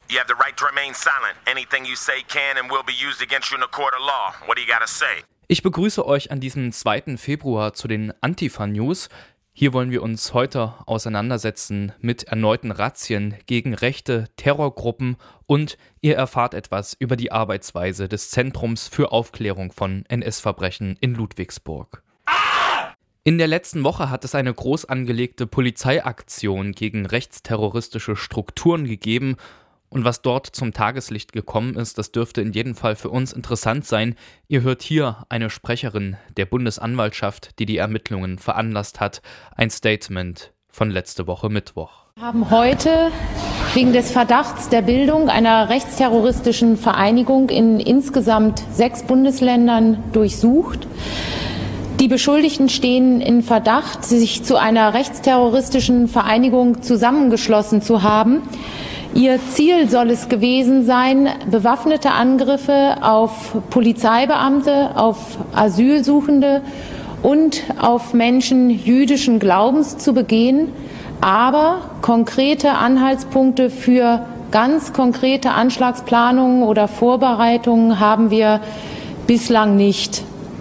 You have the right to remain silent. Anything you say can and will be used against you in a court of law. What do you gotta say? Ich begrüße euch an diesem 2. Februar zu den Antifa-News. Hier wollen wir uns heute auseinandersetzen mit erneuten Razzien gegen rechte Terrorgruppen und ihr erfahrt etwas über die Arbeitsweise des Zentrums für Aufklärung von NS-Verbrechen in Ludwigsburg. In der letzten Woche hat es eine groß angelegte Polizeiaktion gegen rechtsterroristische Strukturen gegeben. Und was dort zum Tageslicht gekommen ist, das dürfte in jedem Fall für uns interessant sein. Ihr hört hier eine Sprecherin der Bundesanwaltschaft, die Ermittlungen veranlasst hat. Ein Statement von letzte Woche Mittwoch. Wir haben heute wegen des Verdachts der Bildung einer rechtsterroristischen Vereinigung in insgesamt 6 Bundesländern durchsucht. Die Beschuldigten stehen in Verdacht, sich zu einer rechtsterroristischen Vereinigung zusammengeschlossen zu haben. Ihr Ziel soll es gewesen sein, bewaffnete Angriffe auf Polizeibeamte, auf Asylsuchende und auf Menschen jüdischen Glaubens zu begehen. Aber konkrete Anhaltspunkte für ganz konkrete Anschlagsplanungen oder Vorbereitungen haben wir bislang nicht.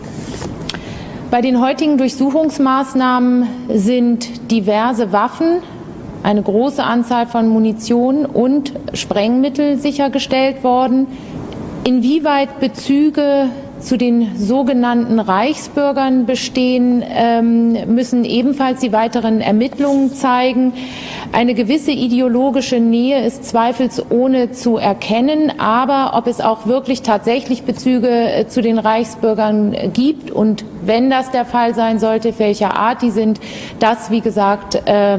Bei den heutigen Durchsuchungsmaßnahmen sind diverse Waffen, eine große Anzahl von Munition und Sprengmittel sichergestellt worden. Inwieweit Bezüge zu den sogenannten Reichsbürgern bestehen, müssen ebenfalls die weiteren Ermittlungen zeigen. Eine gewisse ideologische Nähe ist zweifelsohne zu erkennen, aber ob es auch wirklich tatsächlich Bezüge zu den Reichsbürgern gibt und wenn das der Fall sein sollte, welcher Art die sind, das, wie gesagt,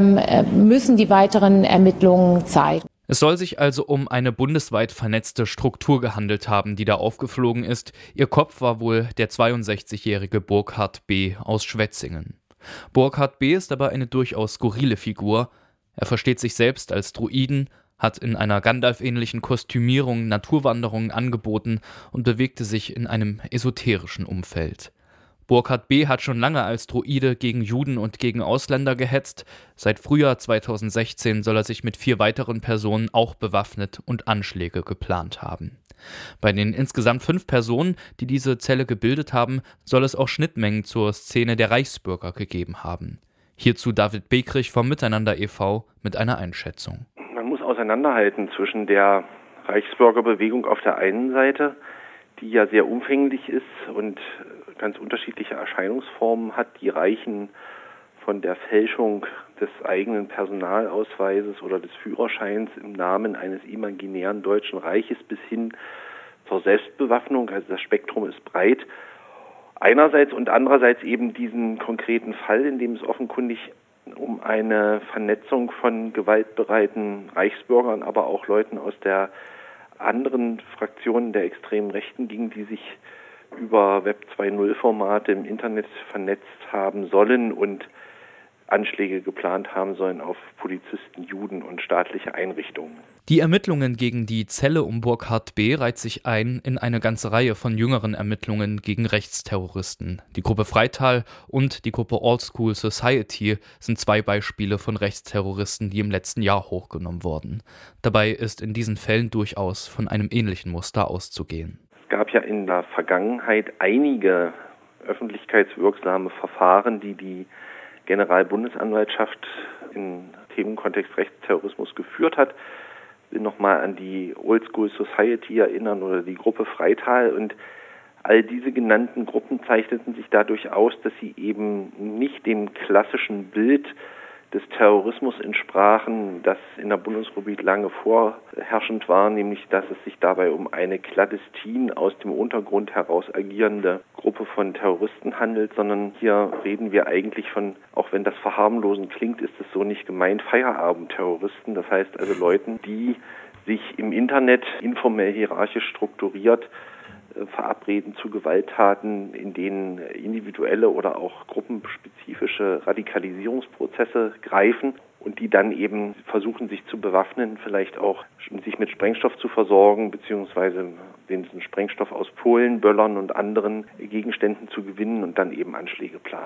müssen die weiteren Ermittlungen zeigen. Es soll sich also um eine bundesweit vernetzte Struktur gehandelt haben, die da aufgeflogen ist. Ihr Kopf war wohl der 62-jährige Burkhard B. aus Schwetzingen. Burkhard B. ist aber eine durchaus skurrile Figur. Er versteht sich selbst als Druiden, hat in einer Gandalf-ähnlichen Kostümierung Naturwanderungen angeboten und bewegte sich in einem esoterischen Umfeld. Burkhard B. hat schon lange als Druide gegen Juden und gegen Ausländer gehetzt. Seit Frühjahr 2016 soll er sich mit 4 weiteren Personen auch bewaffnet und Anschläge geplant haben. Bei den insgesamt 5 Personen, die diese Zelle gebildet haben, soll es auch Schnittmengen zur Szene der Reichsbürger gegeben haben. Hierzu David Bekrich vom Miteinander e.V. mit einer Einschätzung. Man muss auseinanderhalten zwischen der Reichsbürgerbewegung auf der einen Seite, die ja sehr umfänglich ist und ganz unterschiedliche Erscheinungsformen hat, die reichen von der Fälschung des eigenen Personalausweises oder des Führerscheins im Namen eines imaginären Deutschen Reiches bis hin zur Selbstbewaffnung. Also das Spektrum ist breit. Einerseits und andererseits eben diesen konkreten Fall, in dem es offenkundig um eine Vernetzung von gewaltbereiten Reichsbürgern, aber auch Leuten aus der anderen Fraktionen der extremen Rechten ging, die sich über Web 2.0 Formate im Internet vernetzt haben sollen und Anschläge geplant haben sollen auf Polizisten, Juden und staatliche Einrichtungen. Die Ermittlungen gegen die Zelle um Burkhard B. reiht sich ein in eine ganze Reihe von jüngeren Ermittlungen gegen Rechtsterroristen. Die Gruppe Freital und die Gruppe Old School Society sind 2 Beispiele von Rechtsterroristen, die im letzten Jahr hochgenommen wurden. Dabei ist in diesen Fällen durchaus von einem ähnlichen Muster auszugehen. Es gab ja in der Vergangenheit einige öffentlichkeitswirksame Verfahren, die Generalbundesanwaltschaft im Themenkontext Rechtsterrorismus geführt hat. Ich will nochmal an die Old School Society erinnern oder die Gruppe Freital. Und all diese genannten Gruppen zeichneten sich dadurch aus, dass sie eben nicht dem klassischen Bild des Terrorismus entsprachen, das in der Bundesrepublik lange vorherrschend war, nämlich dass es sich dabei um eine clandestin aus dem Untergrund heraus agierende Gruppe von Terroristen handelt, sondern hier reden wir eigentlich von, auch wenn das verharmlosend klingt, ist es so nicht gemeint, Feierabendterroristen, das heißt also Leuten, die sich im Internet informell hierarchisch strukturiert verabreden zu Gewalttaten, in denen individuelle oder auch gruppenspezifische Radikalisierungsprozesse greifen und die dann eben versuchen, sich zu bewaffnen, vielleicht auch sich mit Sprengstoff zu versorgen, beziehungsweise den Sprengstoff aus Polen, Böllern und anderen Gegenständen zu gewinnen und dann eben Anschläge planen.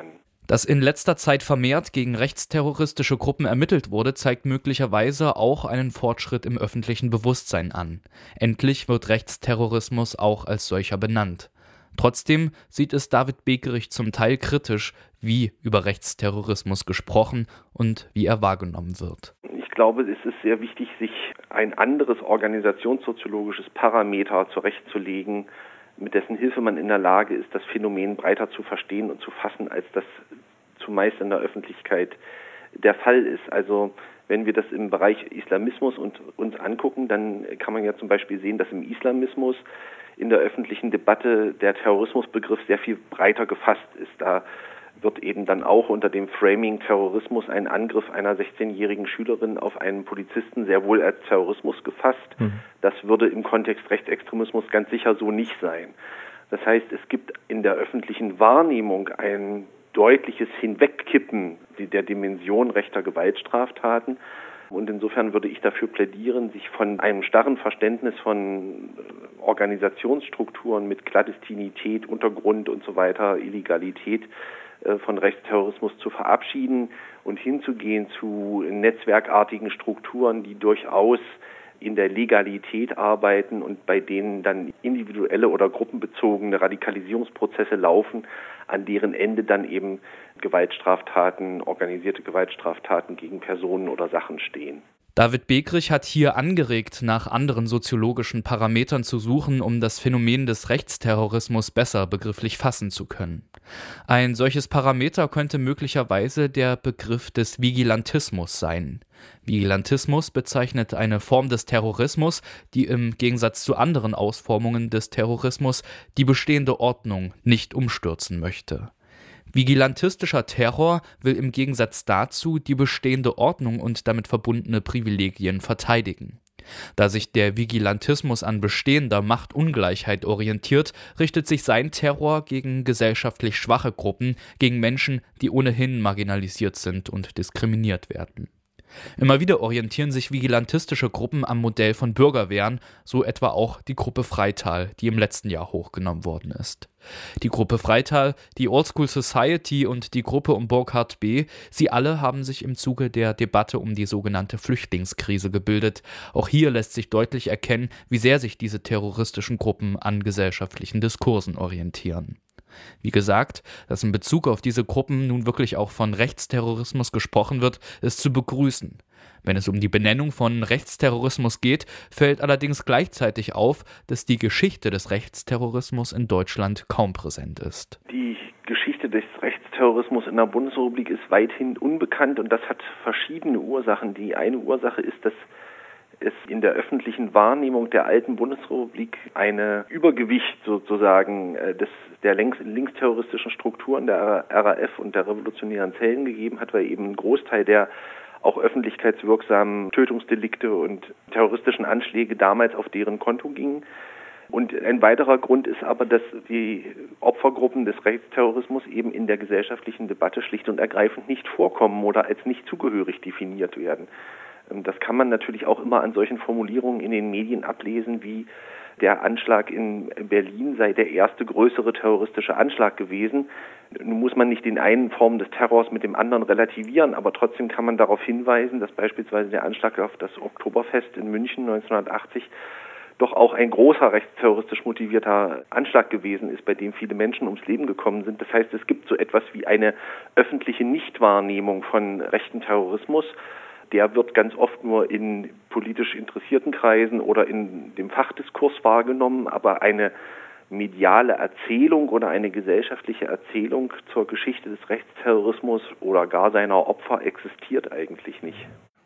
Dass in letzter Zeit vermehrt gegen rechtsterroristische Gruppen ermittelt wurde, zeigt möglicherweise auch einen Fortschritt im öffentlichen Bewusstsein an. Endlich wird Rechtsterrorismus auch als solcher benannt. Trotzdem sieht es David Bekerich zum Teil kritisch, wie über Rechtsterrorismus gesprochen und wie er wahrgenommen wird. Ich glaube, es ist sehr wichtig, sich ein anderes organisationssoziologisches Parameter zurechtzulegen, mit dessen Hilfe man in der Lage ist, das Phänomen breiter zu verstehen und zu fassen, als das zumeist in der Öffentlichkeit der Fall ist. Also wenn wir das im Bereich Islamismus uns angucken, dann kann man ja zum Beispiel sehen, dass im Islamismus in der öffentlichen Debatte der Terrorismusbegriff sehr viel breiter gefasst ist. Da wird eben dann auch unter dem Framing Terrorismus ein Angriff einer 16-jährigen Schülerin auf einen Polizisten sehr wohl als Terrorismus gefasst. Das würde im Kontext Rechtsextremismus ganz sicher so nicht sein. Das heißt, es gibt in der öffentlichen Wahrnehmung ein deutliches Hinwegkippen der Dimension rechter Gewaltstraftaten. Und insofern würde ich dafür plädieren, sich von einem starren Verständnis von Organisationsstrukturen mit Klandestinität, Untergrund und so weiter, Illegalität von Rechtsterrorismus zu verabschieden und hinzugehen zu netzwerkartigen Strukturen, die durchaus in der Legalität arbeiten und bei denen dann individuelle oder gruppenbezogene Radikalisierungsprozesse laufen, an deren Ende dann eben Gewaltstraftaten, organisierte Gewaltstraftaten gegen Personen oder Sachen stehen. David Bekerich hat hier angeregt, nach anderen soziologischen Parametern zu suchen, um das Phänomen des Rechtsterrorismus besser begrifflich fassen zu können. Ein solches Parameter könnte möglicherweise der Begriff des Vigilantismus sein. Vigilantismus bezeichnet eine Form des Terrorismus, die im Gegensatz zu anderen Ausformungen des Terrorismus die bestehende Ordnung nicht umstürzen möchte. Vigilantistischer Terror will im Gegensatz dazu die bestehende Ordnung und damit verbundene Privilegien verteidigen. Da sich der Vigilantismus an bestehender Machtungleichheit orientiert, richtet sich sein Terror gegen gesellschaftlich schwache Gruppen, gegen Menschen, die ohnehin marginalisiert sind und diskriminiert werden. Immer wieder orientieren sich vigilantistische Gruppen am Modell von Bürgerwehren, so etwa auch die Gruppe Freital, die im letzten Jahr hochgenommen worden ist. Die Gruppe Freital, die Oldschool Society und die Gruppe um Burkhard B., sie alle haben sich im Zuge der Debatte um die sogenannte Flüchtlingskrise gebildet. Auch hier lässt sich deutlich erkennen, wie sehr sich diese terroristischen Gruppen an gesellschaftlichen Diskursen orientieren. Wie gesagt, dass in Bezug auf diese Gruppen nun wirklich auch von Rechtsterrorismus gesprochen wird, ist zu begrüßen. Wenn es um die Benennung von Rechtsterrorismus geht, fällt allerdings gleichzeitig auf, dass die Geschichte des Rechtsterrorismus in Deutschland kaum präsent ist. Die Geschichte des Rechtsterrorismus in der Bundesrepublik ist weithin unbekannt und das hat verschiedene Ursachen. Die eine Ursache ist, dass es in der öffentlichen Wahrnehmung der alten Bundesrepublik eine Übergewicht sozusagen der linksterroristischen Strukturen der RAF und der revolutionären Zellen gegeben hat, weil eben ein Großteil der auch öffentlichkeitswirksamen Tötungsdelikte und terroristischen Anschläge damals auf deren Konto gingen. Und ein weiterer Grund ist aber, dass die Opfergruppen des Rechtsterrorismus eben in der gesellschaftlichen Debatte schlicht und ergreifend nicht vorkommen oder als nicht zugehörig definiert werden. Das kann man natürlich auch immer an solchen Formulierungen in den Medien ablesen, wie der Anschlag in Berlin sei der erste größere terroristische Anschlag gewesen. Nun muss man nicht den einen Form des Terrors mit dem anderen relativieren, aber trotzdem kann man darauf hinweisen, dass beispielsweise der Anschlag auf das Oktoberfest in München 1980 doch auch ein großer rechtsterroristisch motivierter Anschlag gewesen ist, bei dem viele Menschen ums Leben gekommen sind. Das heißt, es gibt so etwas wie eine öffentliche Nichtwahrnehmung von rechten Terrorismus. Der wird ganz oft nur in politisch interessierten Kreisen oder in dem Fachdiskurs wahrgenommen, aber eine mediale Erzählung oder eine gesellschaftliche Erzählung zur Geschichte des Rechtsterrorismus oder gar seiner Opfer existiert eigentlich nicht.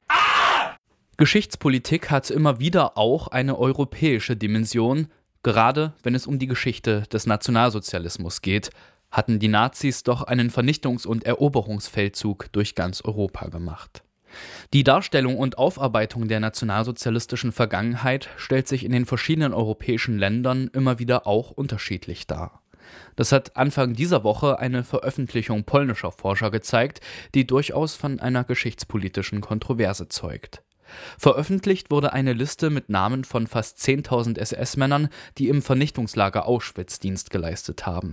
Geschichtspolitik hat immer wieder auch eine europäische Dimension. Gerade wenn es um die Geschichte des Nationalsozialismus geht, hatten die Nazis doch einen Vernichtungs- und Eroberungsfeldzug durch ganz Europa gemacht. Die Darstellung und Aufarbeitung der nationalsozialistischen Vergangenheit stellt sich in den verschiedenen europäischen Ländern immer wieder auch unterschiedlich dar. Das hat Anfang dieser Woche eine Veröffentlichung polnischer Forscher gezeigt, die durchaus von einer geschichtspolitischen Kontroverse zeugt. Veröffentlicht wurde eine Liste mit Namen von fast 10.000 SS-Männern, die im Vernichtungslager Auschwitz Dienst geleistet haben.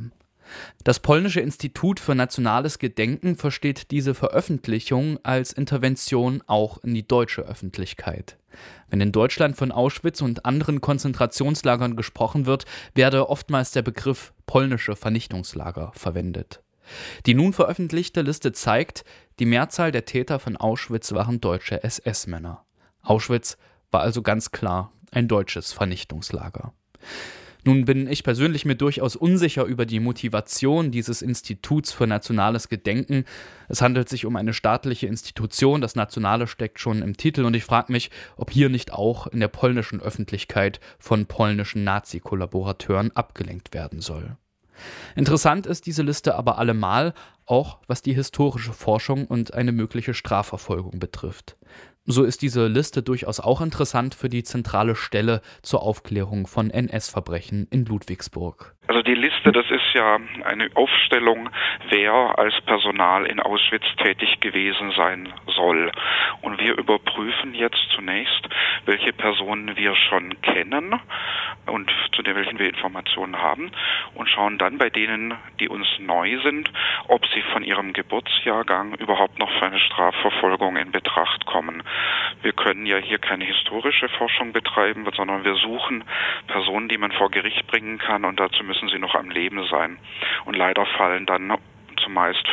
Das Polnische Institut für nationales Gedenken versteht diese Veröffentlichung als Intervention auch in die deutsche Öffentlichkeit. Wenn in Deutschland von Auschwitz und anderen Konzentrationslagern gesprochen wird, werde oftmals der Begriff polnische Vernichtungslager verwendet. Die nun veröffentlichte Liste zeigt, die Mehrzahl der Täter von Auschwitz waren deutsche SS-Männer. Auschwitz war also ganz klar ein deutsches Vernichtungslager. Nun bin ich persönlich mir durchaus unsicher über die Motivation dieses Instituts für nationales Gedenken. Es handelt sich um eine staatliche Institution, das Nationale steckt schon im Titel und ich frage mich, ob hier nicht auch in der polnischen Öffentlichkeit von polnischen Nazi-Kollaborateuren abgelenkt werden soll. Interessant ist diese Liste aber allemal, auch was die historische Forschung und eine mögliche Strafverfolgung betrifft. So ist diese Liste durchaus auch interessant für die zentrale Stelle zur Aufklärung von NS-Verbrechen in Ludwigsburg. Also die Liste, das ist ja eine Aufstellung, wer als Personal in Auschwitz tätig gewesen sein soll. Und wir überprüfen jetzt zunächst, welche Personen wir schon kennen und zu welchen wir Informationen haben und schauen dann bei denen, die uns neu sind, ob sie von ihrem Geburtsjahrgang überhaupt noch für eine Strafverfolgung in Betracht kommen. Wir können ja hier keine historische Forschung betreiben, sondern wir suchen Personen, die man vor Gericht bringen kann und dazu müssen sie noch am Leben sein. Und leider fallen dann zumeist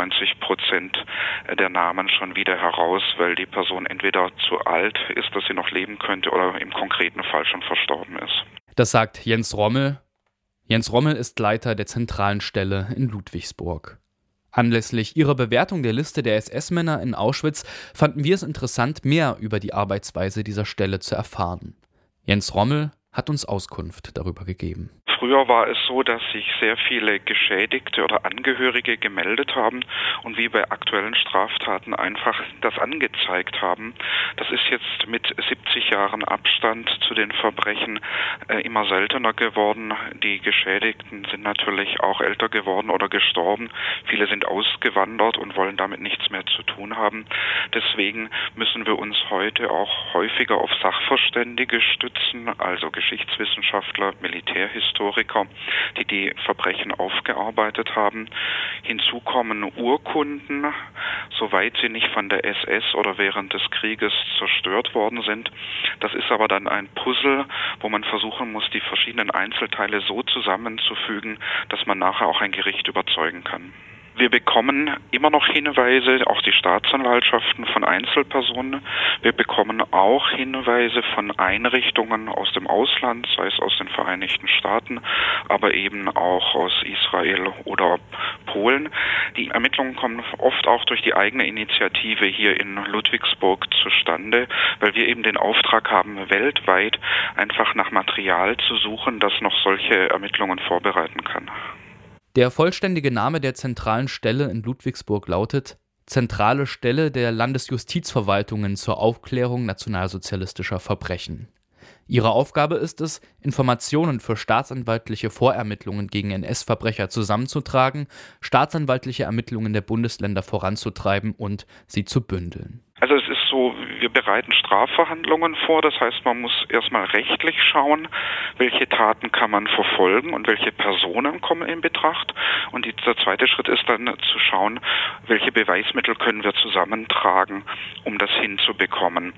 95% der Namen schon wieder heraus, weil die Person entweder zu alt ist, dass sie noch leben könnte oder im konkreten Fall schon verstorben ist. Das sagt Jens Rommel. Jens Rommel ist Leiter der zentralen Stelle in Ludwigsburg. Anlässlich ihrer Bewertung der Liste der SS-Männer in Auschwitz fanden wir es interessant, mehr über die Arbeitsweise dieser Stelle zu erfahren. Jens Rommel hat uns Auskunft darüber gegeben. Früher war es so, dass sich sehr viele Geschädigte oder Angehörige gemeldet haben und wie bei aktuellen Straftaten einfach das angezeigt haben. Das ist jetzt mit 70 Jahren Abstand zu den Verbrechen immer seltener geworden. Die Geschädigten sind natürlich auch älter geworden oder gestorben. Viele sind ausgewandert und wollen damit nichts mehr zu tun haben. Deswegen müssen wir uns heute auch häufiger auf Sachverständige stützen, also Geschichtswissenschaftler, Militärhistoriker, die die Verbrechen aufgearbeitet haben. Hinzu kommen Urkunden, soweit sie nicht von der SS oder während des Krieges zerstört worden sind. Das ist aber dann ein Puzzle, wo man versuchen muss, die verschiedenen Einzelteile so zusammenzufügen, dass man nachher auch ein Gericht überzeugen kann. Wir bekommen immer noch Hinweise, auch die Staatsanwaltschaften von Einzelpersonen. Wir bekommen auch Hinweise von Einrichtungen aus dem Ausland, sei es aus den Vereinigten Staaten, aber eben auch aus Israel oder Polen. Die Ermittlungen kommen oft auch durch die eigene Initiative hier in Ludwigsburg zustande, weil wir eben den Auftrag haben, weltweit einfach nach Material zu suchen, das noch solche Ermittlungen vorbereiten kann. Der vollständige Name der zentralen Stelle in Ludwigsburg lautet Zentrale Stelle der Landesjustizverwaltungen zur Aufklärung nationalsozialistischer Verbrechen. Ihre Aufgabe ist es, Informationen für staatsanwaltliche Vorermittlungen gegen NS-Verbrecher zusammenzutragen, staatsanwaltliche Ermittlungen der Bundesländer voranzutreiben und sie zu bündeln. Also es ist so, wir bereiten Strafverhandlungen vor, das heißt, man muss erstmal rechtlich schauen, welche Taten kann man verfolgen und welche Personen kommen in Betracht. Und der zweite Schritt ist dann zu schauen, welche Beweismittel können wir zusammentragen, um das hinzubekommen.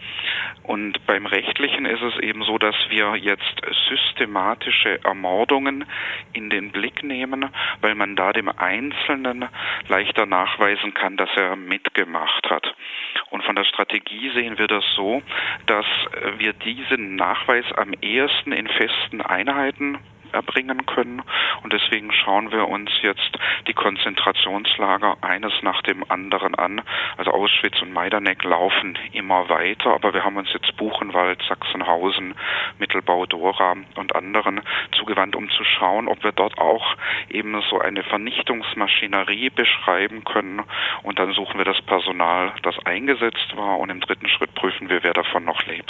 Und beim Rechtlichen ist es eben so, dass wir jetzt systematische Ermordungen in den Blick nehmen, weil man da dem Einzelnen leichter nachweisen kann, dass er mitgemacht hat. Und von der Strategie sehen wir das so, dass wir diesen Nachweis am ehesten in festen Einheiten erbringen können. Und deswegen schauen wir uns jetzt die Konzentrationslager eines nach dem anderen an. Also Auschwitz und Majdanek laufen immer weiter, aber wir haben uns jetzt Buchenwald, Sachsenhausen, Mittelbau-Dora und anderen zugewandt, um zu schauen, ob wir dort auch eben so eine Vernichtungsmaschinerie beschreiben können. Und dann suchen wir das Personal, das eingesetzt war, und im dritten Schritt prüfen wir, wer davon noch lebt.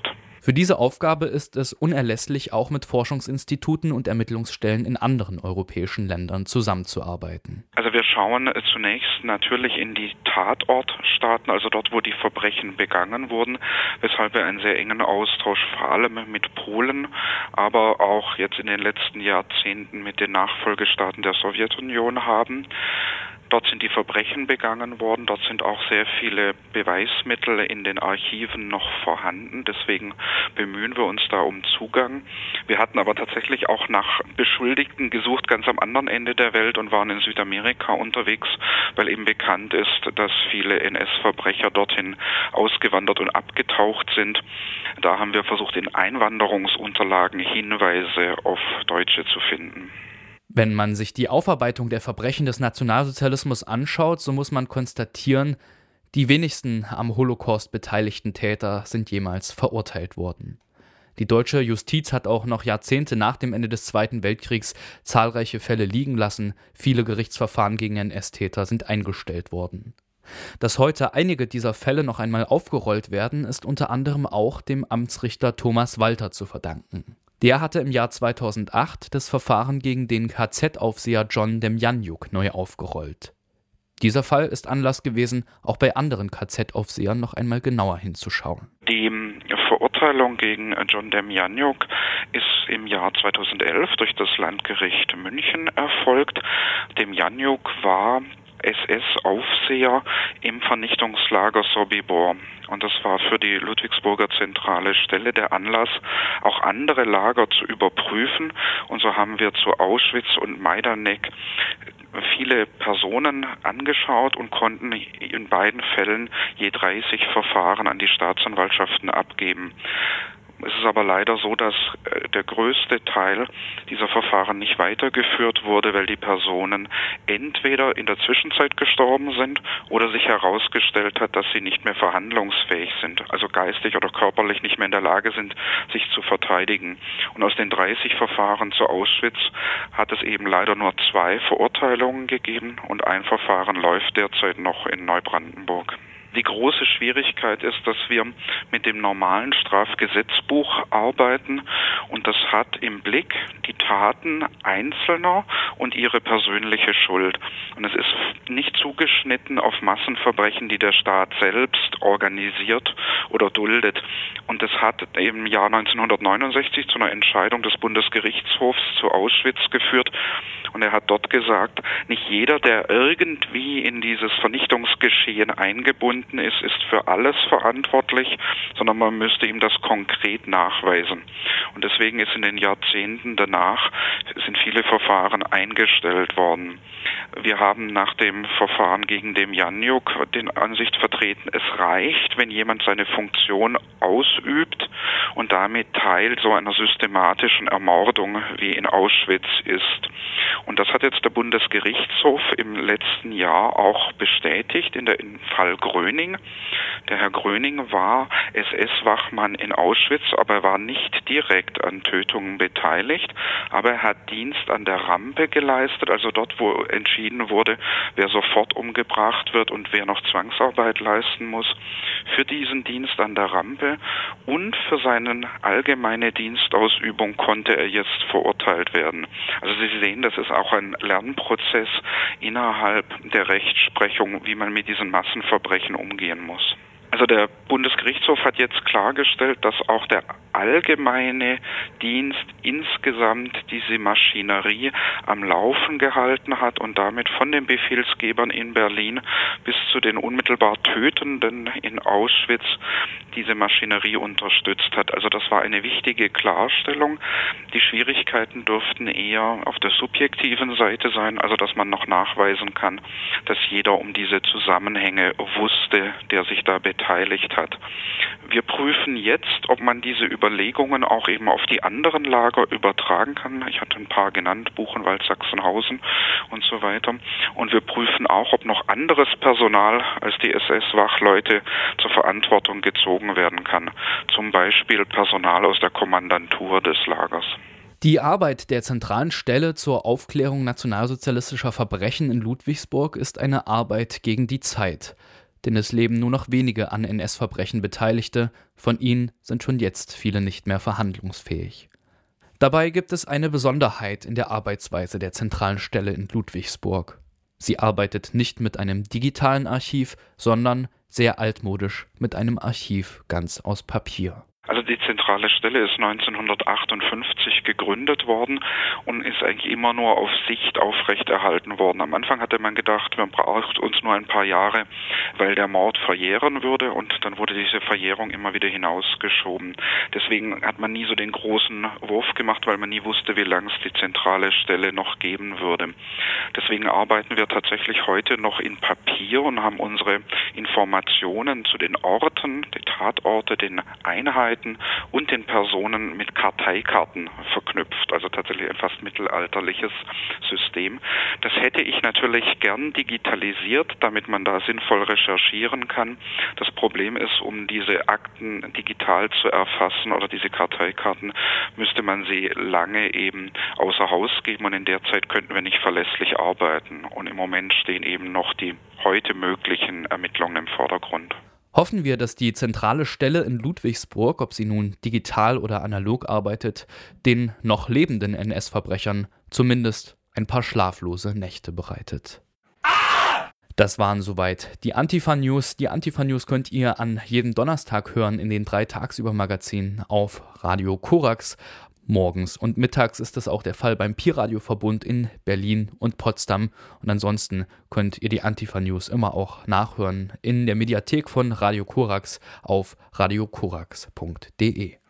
Für diese Aufgabe ist es unerlässlich, auch mit Forschungsinstituten und Ermittlungsstellen in anderen europäischen Ländern zusammenzuarbeiten. Also wir schauen zunächst natürlich in die Tatortstaaten, also dort, wo die Verbrechen begangen wurden, weshalb wir einen sehr engen Austausch vor allem mit Polen, aber auch jetzt in den letzten Jahrzehnten mit den Nachfolgestaaten der Sowjetunion haben. Dort sind die Verbrechen begangen worden, dort sind auch sehr viele Beweismittel in den Archiven noch vorhanden, deswegen bemühen wir uns da um Zugang. Wir hatten aber tatsächlich auch nach Beschuldigten gesucht, ganz am anderen Ende der Welt und waren in Südamerika unterwegs, weil eben bekannt ist, dass viele NS-Verbrecher dorthin ausgewandert und abgetaucht sind. Da haben wir versucht, in Einwanderungsunterlagen Hinweise auf Deutsche zu finden. Wenn man sich die Aufarbeitung der Verbrechen des Nationalsozialismus anschaut, so muss man konstatieren, die wenigsten am Holocaust beteiligten Täter sind jemals verurteilt worden. Die deutsche Justiz hat auch noch Jahrzehnte nach dem Ende des Zweiten Weltkriegs zahlreiche Fälle liegen lassen, viele Gerichtsverfahren gegen NS-Täter sind eingestellt worden. Dass heute einige dieser Fälle noch einmal aufgerollt werden, ist unter anderem auch dem Amtsrichter Thomas Walter zu verdanken. Der hatte im Jahr 2008 das Verfahren gegen den KZ-Aufseher John Demjanjuk neu aufgerollt. Dieser Fall ist Anlass gewesen, auch bei anderen KZ-Aufsehern noch einmal genauer hinzuschauen. Die Verurteilung gegen John Demjanjuk ist im Jahr 2011 durch das Landgericht München erfolgt. Demjanjuk war SS-Aufseher im Vernichtungslager Sobibor. Und das war für die Ludwigsburger zentrale Stelle der Anlass, auch andere Lager zu überprüfen. Und so haben wir zu Auschwitz und Majdanek viele Personen angeschaut und konnten in beiden Fällen je 30 Verfahren an die Staatsanwaltschaften abgeben. Es ist aber leider so, dass der größte Teil dieser Verfahren nicht weitergeführt wurde, weil die Personen entweder in der Zwischenzeit gestorben sind oder sich herausgestellt hat, dass sie nicht mehr verhandlungsfähig sind, also geistig oder körperlich nicht mehr in der Lage sind, sich zu verteidigen. Und aus den 30 Verfahren zu Auschwitz hat es eben leider nur 2 Verurteilungen gegeben und ein Verfahren läuft derzeit noch in Neubrandenburg. Die große Schwierigkeit ist, dass wir mit dem normalen Strafgesetzbuch arbeiten und das hat im Blick die Taten Einzelner und ihre persönliche Schuld. Und es ist nicht zugeschnitten auf Massenverbrechen, die der Staat selbst organisiert oder duldet. Und es hat im Jahr 1969 zu einer Entscheidung des Bundesgerichtshofs zu Auschwitz geführt. Und er hat dort gesagt, nicht jeder, der irgendwie in dieses Vernichtungsgeschehen eingebunden ist für alles verantwortlich, sondern man müsste ihm das konkret nachweisen. Und deswegen ist in den Jahrzehnten danach sind viele Verfahren eingestellt worden. Wir haben nach dem Verfahren gegen Demjanjuk den Ansicht vertreten, es reicht, wenn jemand seine Funktion ausübt und damit Teil so einer systematischen Ermordung wie in Auschwitz ist. Und das hat jetzt der Bundesgerichtshof im letzten Jahr auch bestätigt im Fall Gröning. Der Herr Gröning war SS-Wachmann in Auschwitz, aber er war nicht direkt an Tötungen beteiligt, aber er hat Dienst an der Rampe geleistet, also dort, wo entschieden wurde, wer sofort umgebracht wird und wer noch Zwangsarbeit leisten muss. Für diesen Dienst an der Rampe und für seine allgemeine Dienstausübung konnte er jetzt verurteilt werden. Also Sie sehen, das ist auch ein Lernprozess innerhalb der Rechtsprechung, wie man mit diesen Massenverbrechen umgehen muss. Also der Bundesgerichtshof hat jetzt klargestellt, dass auch der allgemeine Dienst insgesamt diese Maschinerie am Laufen gehalten hat und damit von den Befehlsgebern in Berlin bis zu den unmittelbar Tötenden in Auschwitz diese Maschinerie unterstützt hat. Also das war eine wichtige Klarstellung. Die Schwierigkeiten dürften eher auf der subjektiven Seite sein, also dass man noch nachweisen kann, dass jeder um diese Zusammenhänge wusste, der sich da beteiligt hat. Wir prüfen jetzt, ob man diese Überlegungen auch eben auf die anderen Lager übertragen kann. Ich hatte ein paar genannt, Buchenwald, Sachsenhausen und so weiter. Und wir prüfen auch, ob noch anderes Personal als die SS-Wachleute zur Verantwortung gezogen werden kann. Zum Beispiel Personal aus der Kommandantur des Lagers. Die Arbeit der zentralen Stelle zur Aufklärung nationalsozialistischer Verbrechen in Ludwigsburg ist eine Arbeit gegen die Zeit. denn es leben nur noch wenige an NS-Verbrechen Beteiligte, von ihnen sind schon jetzt viele nicht mehr verhandlungsfähig. Dabei gibt es eine Besonderheit in der Arbeitsweise der zentralen Stelle in Ludwigsburg. Sie arbeitet nicht mit einem digitalen Archiv, sondern sehr altmodisch mit einem Archiv ganz aus Papier. Also die zentrale Stelle ist 1958 gegründet worden und ist eigentlich immer nur auf Sicht aufrechterhalten worden. Am Anfang hatte man gedacht, man braucht uns nur ein paar Jahre, weil der Mord verjähren würde, und dann wurde diese Verjährung immer wieder hinausgeschoben. Deswegen hat man nie so den großen Wurf gemacht, weil man nie wusste, wie lange es die zentrale Stelle noch geben würde. Deswegen arbeiten wir tatsächlich heute noch in Papier und haben unsere Informationen zu den Orten, die Tatorte, den Einheiten und den Personen mit Karteikarten verknüpft, also tatsächlich ein fast mittelalterliches System. Das hätte ich natürlich gern digitalisiert, damit man da sinnvoll recherchieren kann. Das Problem ist, um diese Akten digital zu erfassen oder diese Karteikarten, müsste man sie lange eben außer Haus geben, und in der Zeit könnten wir nicht verlässlich arbeiten. Und im Moment stehen eben noch die heute möglichen Ermittlungen im Vordergrund. Hoffen wir, dass die zentrale Stelle in Ludwigsburg, ob sie nun digital oder analog arbeitet, den noch lebenden NS-Verbrechern zumindest ein paar schlaflose Nächte bereitet. Das waren soweit die Antifa-News. Die Antifa-News könnt ihr an jedem Donnerstag hören in den 3 Tagsüber-Magazinen auf Radio Korax. Morgens und mittags ist das auch der Fall beim Pi-Radio-Verbund in Berlin und Potsdam. Und ansonsten könnt ihr die Antifa-News immer auch nachhören in der Mediathek von Radio Korax auf radiokorax.de.